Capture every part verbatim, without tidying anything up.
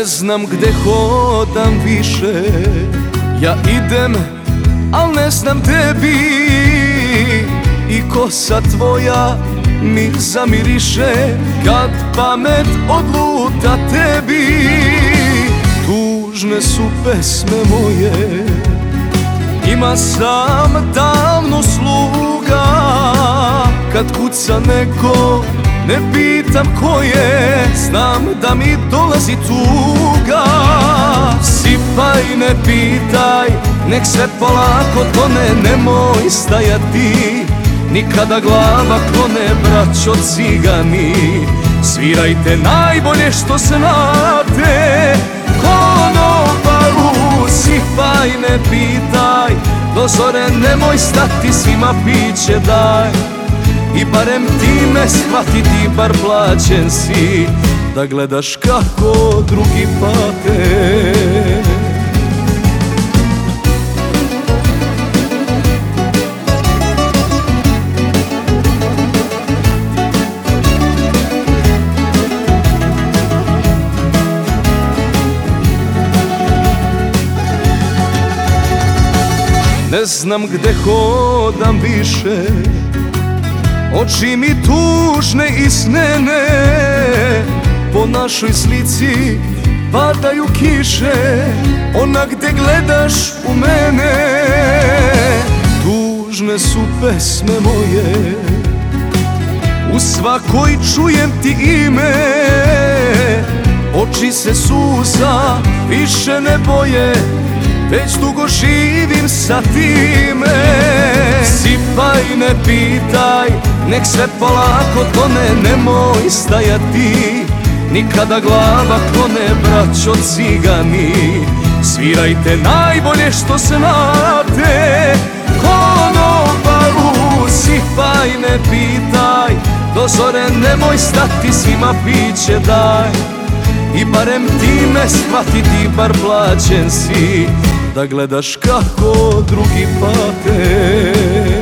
Ne znam gde hodam više, ja idem, al ne znam tebi. I kosa tvoja mi zamiriše kad pamet odluta tebi. Tužne su pesme moje, ima sam davno sluga. Kad kuca neko, ne pitam ko je, znam da mi dolazi tuga. Sipaj, ne pitaj, nek sve polako tone, nemoj stajati. Nikada glava klone, braćo cigani. Svirajte najbolje što znate, konobaru. Sipaj, ne pitaj, do zore nemoj stati, svima piće daj. I barem ti me shvati, ti bar plaćen si, da gledaš kako drugi pate. Ne znam gde hodam više, oči mi tužne i snene. Po našoj slici padaju kiše, ona gde gledaš u mene. Tužne su pesme moje, u svakoj čujem ti ime. Oči se suza više ne boje, već dugo živim sa time. Sipaj, ne pitaj, nek sve polako tone, nemoj stajati. Nikada glava klone, braćo cigani. Svirajte najbolje što znate, konobaru. Sipaj, ne pitaj, do zore nemoj stati, svima piće daj. I barem ti me shvati, ti bar plaćen si, da gledaš kako drugi pate.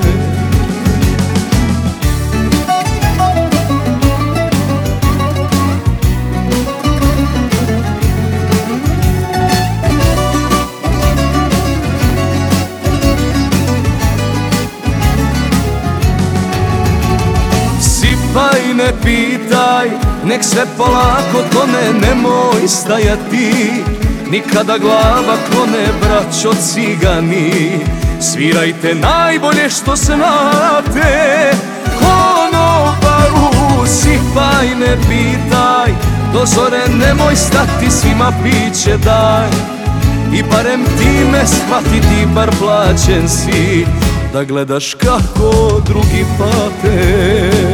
Sipaj, ne pitaj, nek sve polako tone, nemoj stajati. Nikada glava klone, braćo cigani. Svirajte najbolje što znate, konobaru. Sipaj, ne pitaj, do zore nemoj stati, svima piće daj. I barem ti me shvati, ti bar plaćen si, da gledaš kako drugi pate.